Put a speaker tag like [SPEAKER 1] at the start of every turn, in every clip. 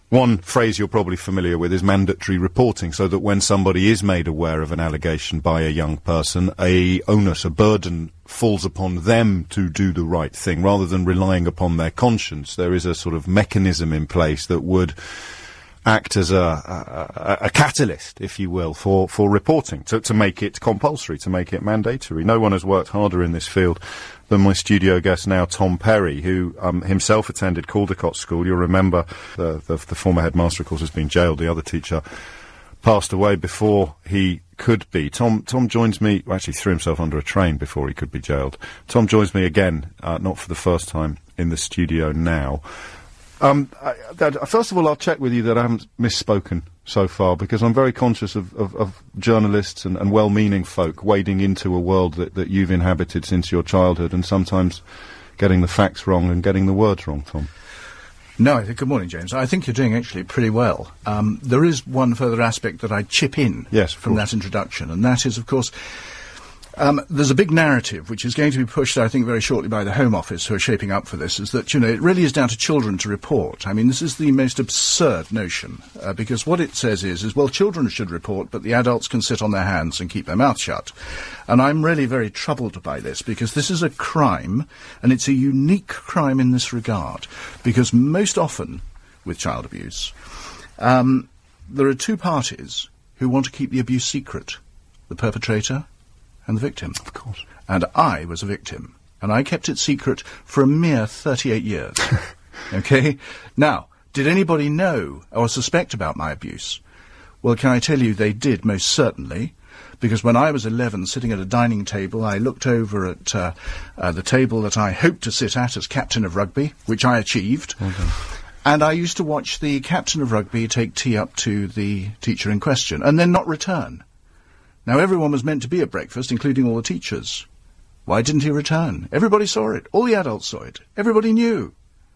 [SPEAKER 1] One phrase you're probably familiar with is mandatory reporting, so that when somebody is made aware of an allegation by a young person, a burden falls upon them to do the right thing, rather than relying upon their conscience. There is a sort of mechanism in place that would act as a catalyst, if you will, for reporting, to make it compulsory, to make it mandatory. No one has worked harder in this field than my studio guest now, Tom Perry, who himself attended Caldecott School. You'll remember the former headmaster, of course, has been jailed. The other teacher passed away before he could be. Tom joins me, actually threw himself under a train before he could be jailed. Tom joins me again, not for the first time, in the studio now. First of all, I'll check with you that I haven't misspoken so far, because I'm very conscious of journalists and well-meaning folk wading into a world that you've inhabited since your childhood, and sometimes getting the facts wrong and getting the words wrong, Tom.
[SPEAKER 2] No, good morning, James. I think you're doing actually pretty well. There is one further aspect that I chip in from that introduction, and that is, of course, there's a big narrative which is going to be pushed, I think, very shortly by the Home Office, who are shaping up for this, is that, it really is down to children to report. I mean, this is the most absurd notion, because what it says is, well, children should report, but the adults can sit on their hands and keep their mouth shut. And I'm really very troubled by this, because this is a crime, and it's a unique crime in this regard, because most often, with child abuse, there are two parties who want to keep the abuse secret: the perpetrator and the victim.
[SPEAKER 1] Of course.
[SPEAKER 2] And I was a victim, and I kept it secret for a mere 38 years. Okay? Now, did anybody know or suspect about my abuse? Well, can I tell you, they did, most certainly, because when I was 11, sitting at a dining table, I looked over at the table that I hoped to sit at as captain of rugby, which I achieved.
[SPEAKER 1] Okay.
[SPEAKER 2] And I used to watch the captain of rugby take tea up to the teacher in question, and then not return. Now, everyone was meant to be at breakfast, including all the teachers. Why didn't he return? Everybody saw it. All the adults saw it. Everybody knew.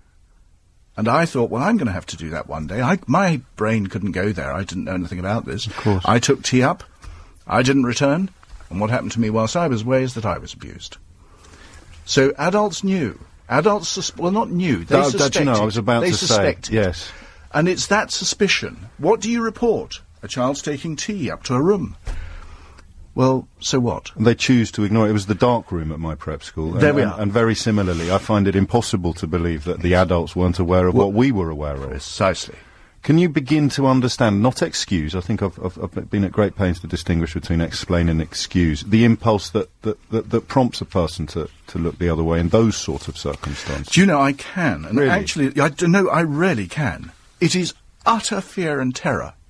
[SPEAKER 2] And I thought, well, I'm going to have to do that one day. My brain couldn't go there. I didn't know anything about this.
[SPEAKER 1] Of course.
[SPEAKER 2] I took tea up. I didn't return. And what happened to me whilst I was away is that I was abused. So adults knew. Adults, not knew. They suspected.
[SPEAKER 1] I was about to say, yes.
[SPEAKER 2] And it's that suspicion. What do you report? A child's taking tea up to a room. Well, so what?
[SPEAKER 1] They choose to ignore it. It was the dark room at my prep school.
[SPEAKER 2] There we are.
[SPEAKER 1] And very similarly, I find it impossible to believe that the adults weren't aware of what we were aware of.
[SPEAKER 2] Precisely.
[SPEAKER 1] Can you begin to understand, not excuse, I think I've been at great pains to distinguish between explain and excuse, the impulse that prompts a person to look the other way in those sort of circumstances?
[SPEAKER 2] Do you know, I can. And
[SPEAKER 1] really?
[SPEAKER 2] Actually, I really can. It is utter fear and terror